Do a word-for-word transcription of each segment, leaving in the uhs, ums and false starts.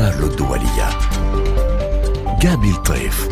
كارلو الدولية. جابي الطيف.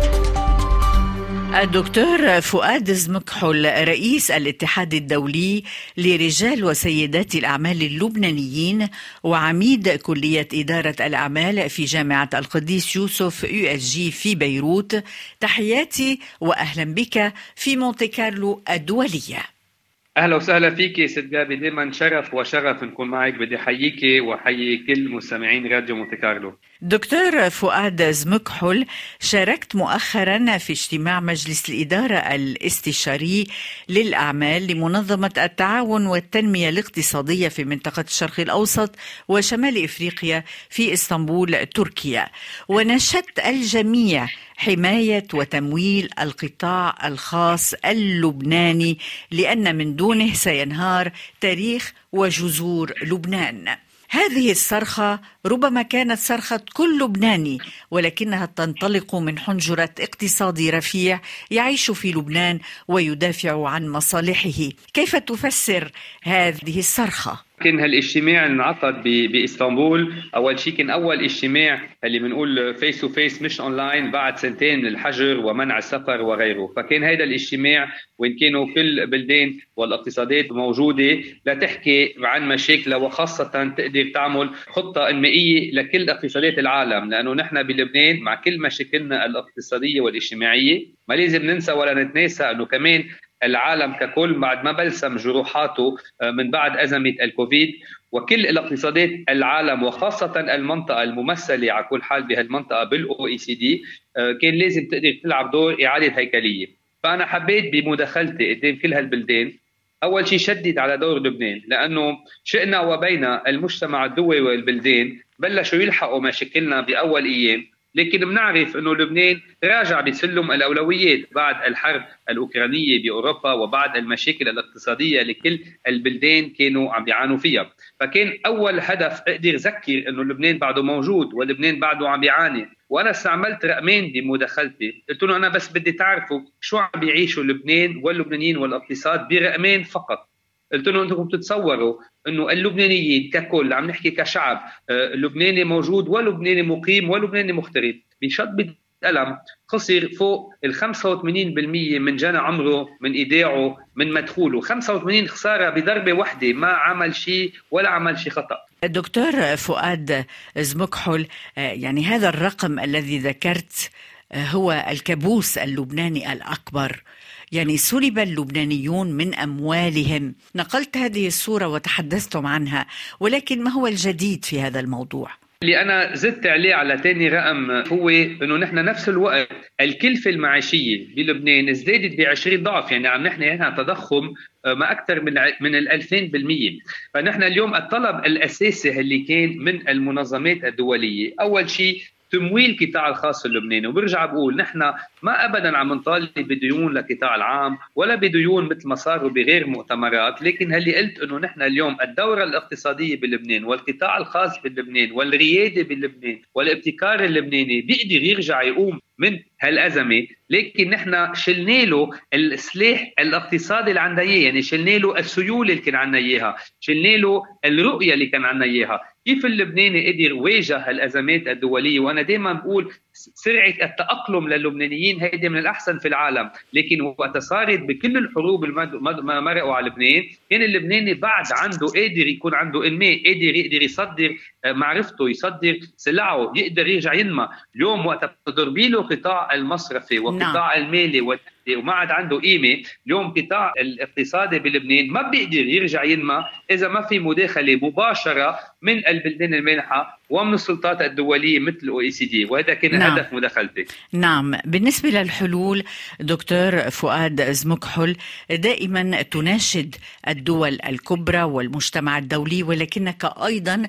الدكتور فؤاد زمكحل رئيس الاتحاد الدولي لرجال وسيدات الأعمال اللبنانيين وعميد كلية إدارة الأعمال في جامعة القديس يوسف يو اس جي في بيروت، تحياتي وأهلا بك في مونتي كارلو الدولية. أهلا وسهلا فيك ست جابي، دائما شرف وشرف نكون معك. بدي حييك وحيي كل مستمعين راديو مونتي كارلو. دكتور فؤاد زمكحل، شاركت مؤخرا في اجتماع مجلس الإدارة الاستشاري للأعمال لمنظمة التعاون والتنمية الاقتصادية في منطقة الشرق الأوسط وشمال إفريقيا في إسطنبول تركيا، ونشدت الجميع حماية وتمويل القطاع الخاص اللبناني لأن من دونه سينهار تاريخ وجذور لبنان. هذه الصرخة ربما كانت صرخة كل لبناني، ولكنها تنطلق من حنجرة اقتصادي رفيع يعيش في لبنان ويدافع عن مصالحه. كيف تفسر هذه الصرخة؟ كان هالاجتماع انعقد باسطنبول. اول شيء كان اول اجتماع اللي بنقول فيس تو فيس مش اونلاين بعد سنتين من الحجر ومنع السفر وغيره. فكان هذا الاجتماع وين كانوا كل بلدان والاقتصادات موجوده لتحكي عن مشاكلها، وخاصه تقدر تعمل خطه انمائيه لكل اقتصادات العالم، لانه نحن بلبنان مع كل مشاكلنا الاقتصاديه والاجتماعيه ما لازم ننسى ولا نتناسى انه كمان العالم ككل بعد ما بلسم جروحاته من بعد أزمة الكوفيد، وكل الاقتصادات العالم وخاصة المنطقة الممثلة على كل حال بهالمنطقة بالأو إي سي دي كان لازم تقدر تلعب دور إعادة هيكلية. فأنا حبيت بمداخلتي قدام كل هالبلدان أول شيء شدد على دور لبنان، لأنه شئنا وبينا المجتمع الدولي والبلدان بلشوا يلحقوا مشاكلنا بأول أيام، لكن بنعرف أنه لبنان راجع بسلم الأولويات بعد الحرب الأوكرانية بأوروبا وبعد المشاكل الاقتصادية لكل البلدان كانوا عم بيعانوا فيها. فكان أول هدف أقدر أذكر أنه لبنان بعده موجود ولبنان بعده عم بيعاني. وأنا استعملت رقمين بمداخلتي، قلت له أنا بس بدي تعرفوا شو عم بيعيشوا لبنان واللبنانيين والاقتصاد برقمين فقط. قلت له انتم بتتصوروا انه اللبنانيين ككل، عم نحكي كشعب لبناني موجود ولبناني مقيم ولبناني مغترب، بشد القلم خسر فوق ال خمسة وثمانين بالمئة من جنى عمره، من ايداعه، من مدخوله. خمسة وثمانين خساره بضربه واحده، ما عمل شيء ولا عمل شيء خطا. دكتور فؤاد زمكحل، يعني هذا الرقم الذي ذكرت هو الكابوس اللبناني الأكبر، يعني سلب اللبنانيون من أموالهم. نقلت هذه الصورة وتحدثتم عنها، ولكن ما هو الجديد في هذا الموضوع؟ اللي أنا زدت عليه على تاني رقم هو أنه نحن نفس الوقت الكلفة المعيشية بلبنان ازدادت بعشرين ضعف، يعني عم نحن هنا تضخم ما أكثر من من الألفين بالمية. فنحن اليوم الطلب الأساسي اللي كان من المنظمات الدولية أول شيء تمويل القطاع الخاص اللبناني. وبرجع بقول نحن ما ابدا عم نطالب بديون للقطاع العام ولا بديون مثل ما صاروا بغير مؤتمرات، لكن هاللي قلت انه نحن اليوم الدوره الاقتصاديه بلبنان والقطاع الخاص بلبنان والرياده بلبنان والابتكار اللبناني بيقدر يرجع يقوم من هالأزمة. لكن نحن شلنا له السلاح الاقتصادي اللي عنا إياه، يعني شلنا له السيولة اللي كان عنا إياها، شلنا له الرؤية اللي كان عنا إياها. كيف اللبناني قدر واجه الأزمات الدولية؟ وأنا دائما بقول سرعة التأقلم للبنانيين هيدي من الأحسن في العالم، لكن وقت صارت بكل الحروب ما مرقوا على لبنان كان اللبناني بعد عنده قادر يكون عنده إنماء، قادر يقدر يصدر معرفته، يصدر سلعه، يقدر يرجع ينمى. اليوم وقت تضربي له قطاع المصرفي وقطاع نعم. المالي وما عاد عنده قيمة. اليوم قطاع الاقتصادي بلبنان ما بيقدر يرجع ينمى إذا ما في مداخلة مباشرة من البلدان المانحة ومن السلطات الدولية مثل الأو إي سي دي، وهذا كان نعم. هدف مداخلتي. نعم. بالنسبة للحلول دكتور فؤاد زمكحل، دائما تناشد الدول الكبرى والمجتمع الدولي، ولكنك أيضا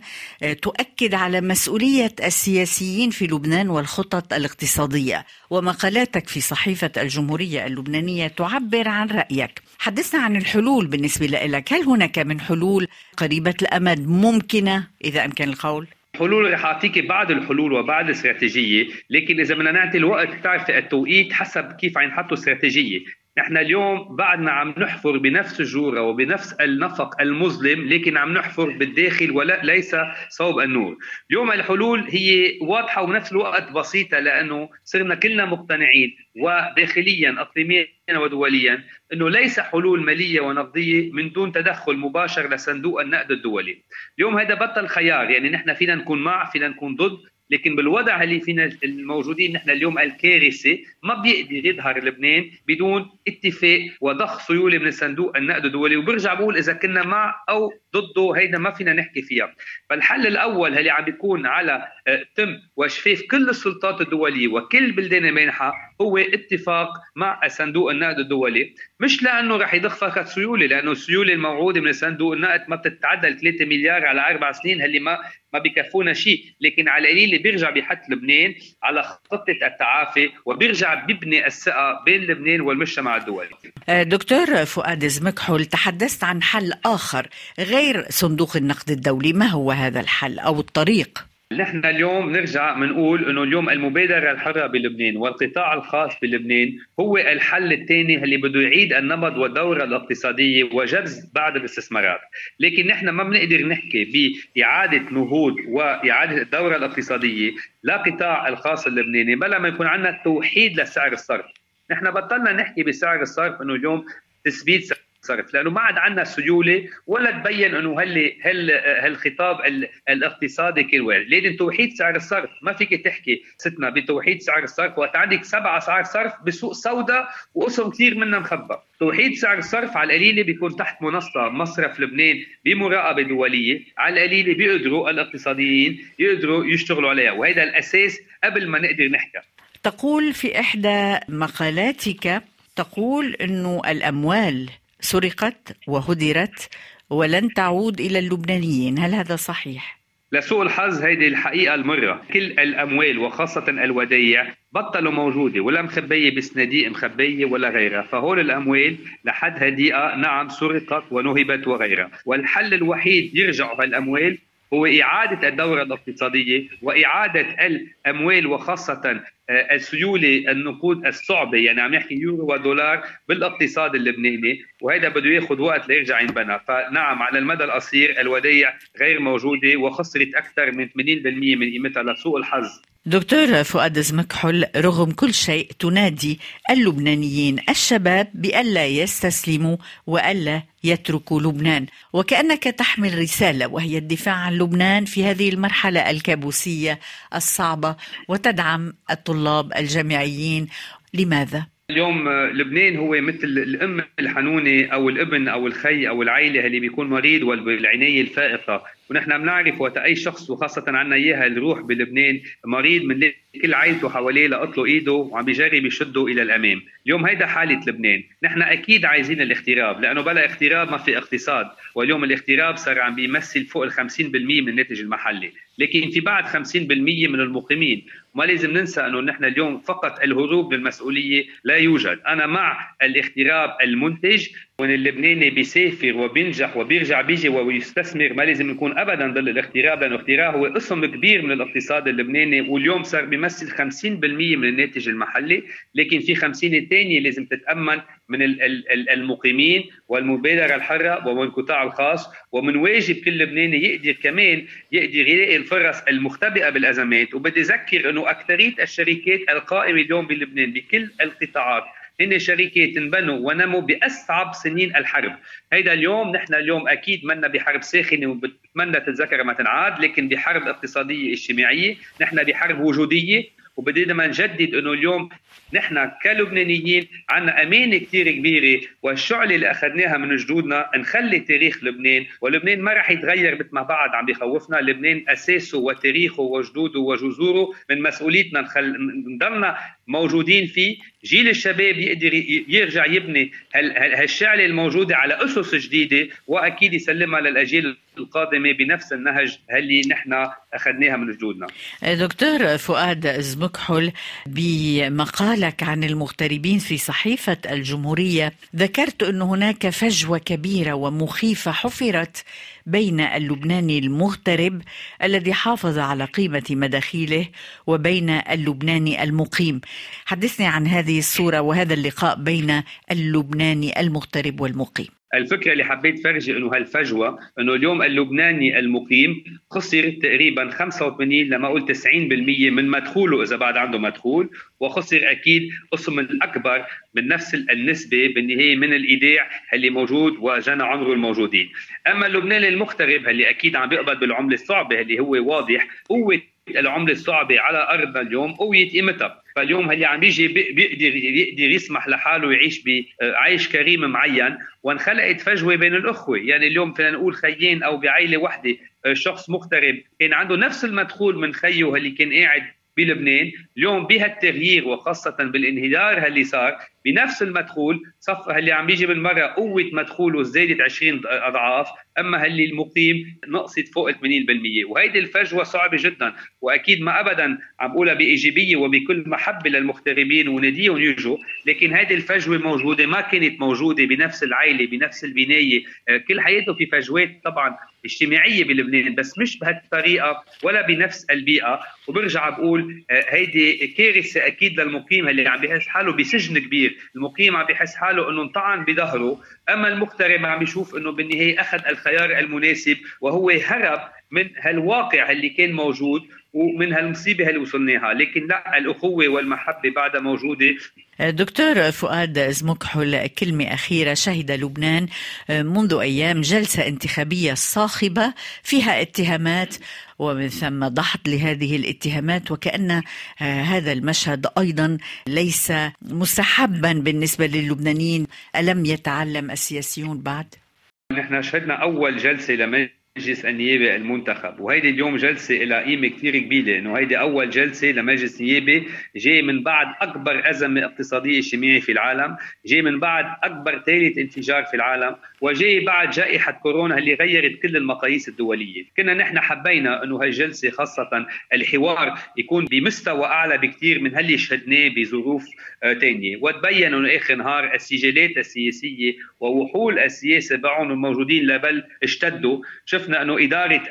تؤكد على مسؤولية السياسيين في لبنان والخطط الاقتصادية، ومقالاتك في صحيفة الجمهورية اللبنانية تعبر عن رأيك. حدثنا عن الحلول بالنسبة لك، هل هناك من حلول قريبة الأمد ممكنة إذا أمكن القول؟ حلول رح أعطيك بعض الحلول وبعض الاستراتيجية، لكن إذا بدنا نعطي الوقت تعرف التوقيت حسب كيف عم يحطوا استراتيجية. نحن اليوم بعدنا عم نحفر بنفس الجورة وبنفس النفق المظلم، لكن عم نحفر بالداخل وليس صوب النور. اليوم الحلول هي واضحة وبنفس الوقت بسيطة، لأنه صرنا كلنا مقتنعين وداخليا اقليميا ودوليا انه ليس حلول ماليه ونقديه من دون تدخل مباشر لصندوق النقد الدولي. اليوم هذا بطل خيار، يعني نحن فينا نكون مع فينا نكون ضد، لكن بالوضع اللي فينا الموجودين نحن اليوم الكارثي ما بيقدر يظهر لبنان بدون اتفاق وضخ سيوله من صندوق النقد الدولي. وبرجع بقول اذا كنا مع او ضده هيدا ما فينا نحكي فيها. فالحل الاول اللي عم بيكون على تم وشفاف كل السلطات الدوليه وكل بلدان المانحه هو اتفاق مع صندوق النقد الدولي، مش لانه رح يضخ فقط سيوله، لانه السيوله الموعوده من صندوق النقد ما بتتعدى ثلاثة مليار على اربع سنين اللي ما ما بيكفونا شيء، لكن على القليل بيرجع بيحط لبنان على خطه التعافي وبيرجع بيبني الثقه بين لبنان والمجتمع الدولي. دكتور فؤاد زمكحل، تحدثت عن حل اخر غير صندوق النقد الدولي، ما هو هذا الحل او الطريق؟ نحن اليوم نرجع منقول انه اليوم المبادره الحره بلبنان والقطاع الخاص بلبنان هو الحل الثاني اللي بده يعيد النمط والدوره الاقتصاديه وجذب بعض الاستثمارات، لكن نحن ما بنقدر نحكي باعاده نهوض واعاده الدوره الاقتصاديه لقطاع الخاص اللبناني بلا ما يكون عندنا توحيد لسعر الصرف. نحن بطلنا نحكي بسعر الصرف انه اليوم تثبيت سعر صرف، لانه ما عاد عندنا سيوله ولا تبين انه هل هل هالخطاب الاقتصادي كل واحد. لازم توحيد سعر الصرف، ما فيك تحكي ستنا بتوحيد سعر الصرف وقت عندك سبع اسعار صرف بسوق سوداء وقسم كثير منها مخبى. توحيد سعر الصرف على القليله بيكون تحت منصه مصرف لبنان بمراقبه دوليه، على القليله بيقدروا الاقتصاديين يقدروا يشتغلوا عليها، وهذا الاساس قبل ما نقدر نحكي. تقول في احدى مقالاتك، تقول انه الاموال سرقت وهدرت ولن تعود إلى اللبنانيين، هل هذا صحيح؟ لسوء الحظ هيدي الحقيقة المرة، كل الأموال وخاصة الودائع بطلوا موجودة ولا مخبية بصناديق مخبية ولا غيرها، فهول الأموال لحد هديئة نعم سرقت ونهبت وغيرها، والحل الوحيد يرجعوا هالأموال هو إعادة الدورة الاقتصادية وإعادة الأموال وخاصة السيولة النقود الصعبة، يعني عم نحكي يورو ودولار بالاقتصاد اللبناني، وهذا بده ياخذ وقت ليرجع ينبنى. فنعم على المدى القصير الودائع غير موجودة وخسرت أكثر من ثمانين بالمئة من قيمتها لسوء الحظ. دكتور فؤاد زمكحل، رغم كل شيء تنادي اللبنانيين الشباب بألا يستسلموا وألا يتركوا لبنان، وكأنك تحمل رسالة وهي الدفاع عن لبنان في هذه المرحلة الكابوسية الصعبة وتدعم الطلاب الجامعيين. لماذا؟ اليوم لبنان هو مثل الأم الحنونة أو الابن أو الخي أو العائلة اللي بيكون مريض والعناية الفائقة، ونحن بنعرف وقت أي شخص وخاصة عنا إياها الروح بلبنان مريض من كل عائلته حواليه لقطله إيده وعم بيجرب يشده إلى الأمام. اليوم هيدا حالة لبنان، نحن أكيد عايزين الاغتراب، لأنه بلا اغتراب ما في اقتصاد، واليوم الاغتراب صار عم بيمثل فوق الخمسين بالمئة من الناتج المحلي، لكن في بعد خمسين بالمئة من المقيمين. ما لازم ننسى أنه نحن اليوم فقط الهروب للمسؤولية لا يوجد. أنا مع الاغتراب المنتج، وان اللبناني بيسافر وبينجح وبيرجع بيجي ويستثمر، ما لازم نكون ابدا ضد الاغتراب، لانه الاغتراب هو قسم كبير من الاقتصاد اللبناني واليوم صار بيمثل خمسين بالمئة من الناتج المحلي، لكن في خمسين الثانيه لازم تتامن من المقيمين والمبادره الحره ومن القطاع الخاص، ومن واجب كل لبناني يقدر كمان يقدر يلاقي الفرص المختبئه بالازمات. وبدي اذكر انه اكثريه الشركات القائمه اليوم بلبنان بكل القطاعات هن شركات انبنوا ونموا بأصعب سنين الحرب. هيدا اليوم نحن اليوم أكيد منا بحرب ساخنة وبتمنى تتذكر ما تنعاد، لكن بحرب اقتصادية اجتماعية، نحن بحرب وجودية، وبدينا ما نجدد انه اليوم نحن كلبنانيين عنا امانه كثير كبيره، والشعله اللي اخذناها من جدودنا نخلي تاريخ لبنان، ولبنان ما راح يتغير مثل ما بعد عم بيخوفنا. لبنان اساسه وتاريخه وجدوده وجذوره من مسؤوليتنا نخل... نضلنا موجودين فيه. جيل الشباب يقدر يرجع يبني هالشعله الموجوده على اسس جديده، واكيد يسلمها للاجيال القادمه بنفس النهج اللي نحن اخذناها من جدودنا. دكتور فؤاد زمكحل، بمقالك عن المغتربين في صحيفه الجمهوريه ذكرت أن هناك فجوه كبيره ومخيفه حفرت بين اللبناني المغترب الذي حافظ على قيمة مداخيله وبين اللبناني المقيم. حدثني عن هذه الصورة وهذا اللقاء بين اللبناني المغترب والمقيم. الفكرة اللي حبيت فرجي انه هالفجوة انه اليوم اللبناني المقيم خسر تقريبا خمسة وثمانين لما قلت تسعين بالمئة من مدخوله اذا بعد عنده مدخول، وخسر اكيد قسم الاكبر من نفس النسبة بالنهاية من الايداع اللي موجود وجنى عمره الموجودين. اما اللبناني المغترب اللي اكيد عم بيقبض بالعملة الصعبة اللي هو واضح قوة العملة الصعبة على ارضنا اليوم قوية قيمتها، فاليوم اللي عم بيجي بيقدر يقدر يسمح لحاله يعيش بعيش كريم معين، وانخلقت فجوه بين الاخوه. يعني اليوم فينا نقول خيين او بعائله وحده شخص مغترب كان عنده نفس المدخول من خيه اللي كان قاعد بلبنان، اليوم بهالتغيير وخاصه بالانهيار اللي صار بنفس المدخول صف اللي عم بيجي بالمره قوه مدخوله زادت عشرين اضعاف، اما اللي المقيم نقصت فوق ثمانين بالمئة، وهيدي الفجوه صعبه جدا. واكيد ما ابدا عم بقولها بايجابيه وبكل محبه للمغتربين ونديهم يجوا، لكن هيدي الفجوه موجوده، ما كانت موجوده بنفس العائله بنفس البنايه. كل حياته في فجوات طبعا اجتماعيه بلبنان، بس مش بهالطريقه ولا بنفس البيئه. وبرجع بقول هيدي كارثه اكيد للمقيم اللي عم بيحس حاله بسجن كبير. المقيم عم بيحس حاله انه انطعن بظهره، اما المغترب عم بيشوف انه بالنهايه اخذ الخيار المناسب وهو هرب من هالواقع اللي كان موجود ومن هالمصيبه اللي وصلناها. لكن لا، الاخوه والمحبه بعدها موجوده. دكتور فؤاد زمكحل، كلمة أخيرة. شهد لبنان منذ أيام جلسة انتخابية صاخبة فيها اتهامات ومن ثم دحض لهذه الاتهامات، وكأن هذا المشهد أيضا ليس مستحبا بالنسبة للبنانيين. ألم يتعلم السياسيون بعد؟ نحن شهدنا أول جلسة لمجلس مجلس النيابة المنتخب، وهيدي اليوم جلسة إلى قيمة كتير كبيرة، إنه هيدي أول جلسة لمجلس نيابي جاي من بعد أكبر أزمة اقتصادية اجتماعية في العالم، جاي من بعد أكبر ثالث انفجار في العالم، وجاي بعد جائحة كورونا اللي غيرت كل المقاييس الدولية. كنا نحن حبينا إنه هالجلسة خاصة الحوار يكون بمستوى أعلى بكتير من هاللي شهدناه بظروف تانية، وتبين إنه آخر نهار السجلات السياسية ووحول السياسة بعضهم الموجودين لبل اشتدوا. شفنا انه اداره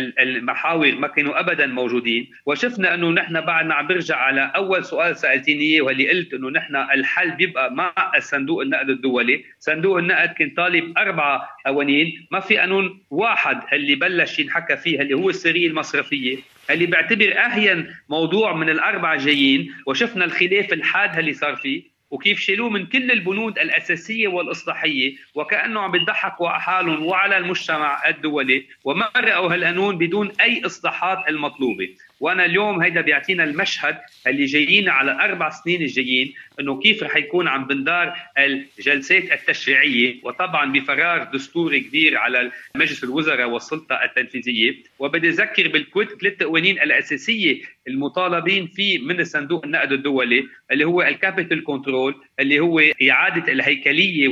المحاور ما كانوا ابدا موجودين، وشفنا انه نحن بعدنا عم برجع على اول سؤال سالتيني اياه واللي قلت انه نحن الحل بيبقى مع الصندوق النقد الدولي. صندوق النقد كان طالب اربعه قوانين، ما في قانون واحد اللي بلش ينحكى فيه اللي هو السريه المصرفيه اللي بعتبر اهين موضوع من الاربعه جايين، وشفنا الخلاف الحاد اللي صار فيه وكيف شيلوه من كل البنود الأساسية والإصلاحية، وكأنه عم بيضحكوا على حالهم وعلى المجتمع الدولي، ومرقوا هالقانون بدون أي إصلاحات المطلوبة. وأنا اليوم هيدا بيعطينا المشهد اللي جايين على الأربع سنين الجايين، إنه كيف رح يكون عم بندار الجلسات التشريعية، وطبعا بفراغ دستوري كبير على مجلس الوزراء والسلطة التنفيذية. وبدي أذكر بالثلاث قوانين الأساسية المطالبين فيه من الصندوق النقد الدولي، اللي هو الكابيتال كنترول، اللي هو إعادة الهيكلية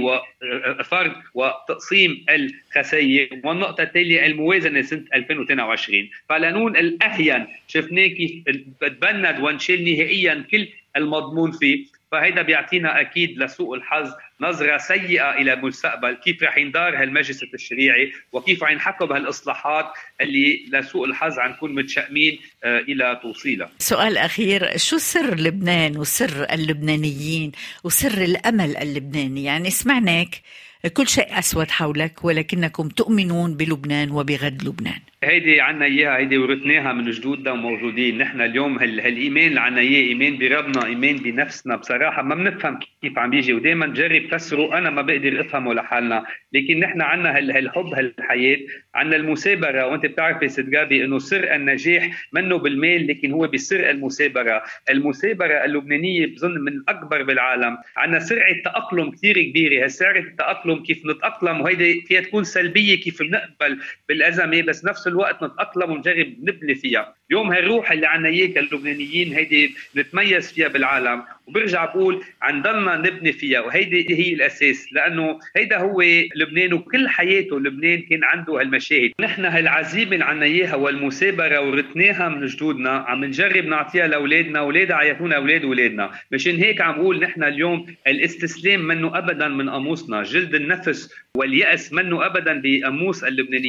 وفرض وتقسيم الخسائر، والنقطة التالية الموازنة سنة ألفين واثنين وعشرين. فالقانون الأهين شفناه كيف تبند وانشل نهائيا كل المضمون فيه. فهيدا بيعطينا أكيد لسوء الحظ نظرة سيئة إلى المستقبل، كيف رح يندار هالمجلس التشريعي وكيف رح ينحكوا بهالإصلاحات اللي لسوء الحظ عم نكون متشائمين إلى توصيلها. سؤال أخير، شو سر لبنان وسر اللبنانيين وسر الأمل اللبناني؟ يعني سمعناك كل شيء أسود حولك ولكنكم تؤمنون بلبنان وبغد لبنان. هيدي عنا إياها، هيدي ورثناها من جدودنا وموجودين. نحن اليوم هال هالإيمان اللي عنا إياه إيمان بربنا، إيمان بنفسنا. بصراحة ما بنفهم كيف عم بيجي، ودايما جرب فسره، أنا ما بقدر أفهمه لحالنا. لكن نحن عنا هالحب هالحياة، عنا المثابرة. وأنت بتعرفي ست جابي إنه سر النجاح منه بالمال، لكن هو بسر المثابرة. المثابرة اللبنانية بظن من الأكبر بالعالم. عنا سرعة تأقلم كثير كبيرة. هالسرعة التأقلم كيف نتأقلم، وهيدي فيها تكون سلبية كيف بنقبل بالأزمة، بس نفس الوقت نتأقلم ونجرب نبني فيها. يوم هالروح اللي عنا إياه كاللبنانيين هيدي نتميز فيها بالعالم، وبرجع بقول عندنا نبني فيها، وهيدي هي الأساس. لأنه هيدا هو لبنان، وكل حياته لبنان كان عنده هالمشاهد. نحن هالعزيمة اللي عنا إياها والمثابرة ورثناها من جدودنا عم نجرب نعطيها لأولادنا، أولاد عيطونا أولاد أولادنا. مشان هيك عم بقول نحن اليوم الاستسلام منه أبدا من قاموسنا، جلد النفس واليأس منه أبدا بقاموس اللبنانيين،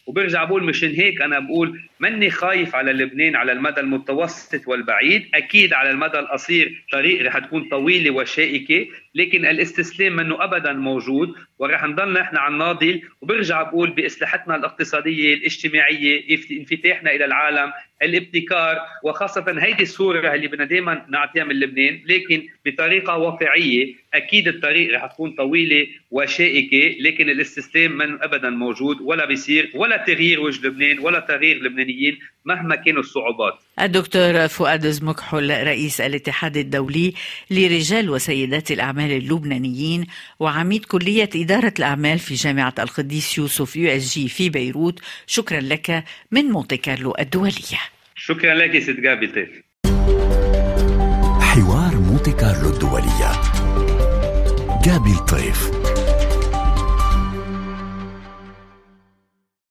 وبرجع بقول مشان هيك أنا بقول مني خايف على لبنان على المدى المتوسط والبعيد. أكيد على المدى القصير طريق رح تكون طويلة وشائكة، لكن الاستسلام منه أبدا موجود ورح نضلنا إحنا على الناضل. وبرجع بقول بإصلاحاتنا الاقتصادية الاجتماعية، انفتاحنا إلى العالم، الابتكار، وخاصة هيدي الصورة اللي بدنا دائما نعطيها من لبنان، لكن بطريقة واقعية. أكيد الطريق رح تكون طويلة وشائكة، لكن الاستسلام من أبدا موجود ولا بيصير، ولا تغيير وجه لبنان ولا تغيير اللبنانيين مهما كانوا الصعوبات. الدكتور فؤاد زمكحل رئيس الاتحاد الدولي لرجال وسيدات الأعمال اللبنانيين وعميد كلية إدارة الأعمال في جامعة القديس يوسف يو اس جي في بيروت، شكرا لك من مونتي كارلو الدولية. شكرا لك ست جابي طيف. حوار مونتي كارلو الدولية. جابي الطيف.